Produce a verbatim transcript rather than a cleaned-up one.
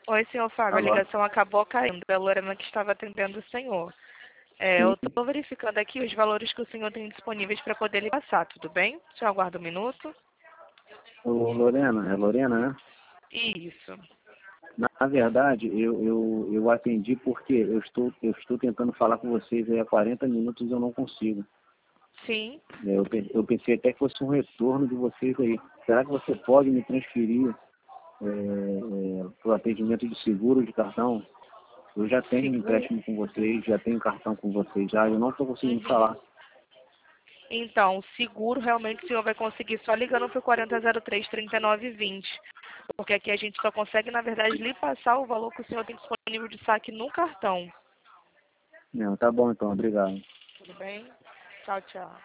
Oi, senhor Fábio, a Alô? ligação acabou caindo. É a Lorena que estava atendendo o senhor. É, eu Sim. estou verificando aqui os valores que o senhor tem disponíveis para poder lhe passar, tudo bem? O senhor aguarda um minuto. Ô, Lorena, é Lorena, né? Isso. Na verdade, eu, eu, eu atendi porque eu estou, eu estou tentando falar com vocês aí há quarenta minutos e eu não consigo. Sim. É, Eu, pe- eu pensei até que fosse um retorno de vocês aí. Será que você pode me transferir é, é, para o atendimento de seguro de cartão? Eu já tenho um Seguro. empréstimo com vocês, já tenho cartão com vocês já, eu não estou conseguindo Uhum. falar. Então, seguro realmente o senhor vai conseguir só ligando para o quarenta zero três, trinta e nove vinte. Porque aqui a gente só consegue, na verdade, lhe passar o valor que o senhor tem disponível de saque no cartão. Não, tá bom então, obrigado. Tudo bem? Tchau, tchau.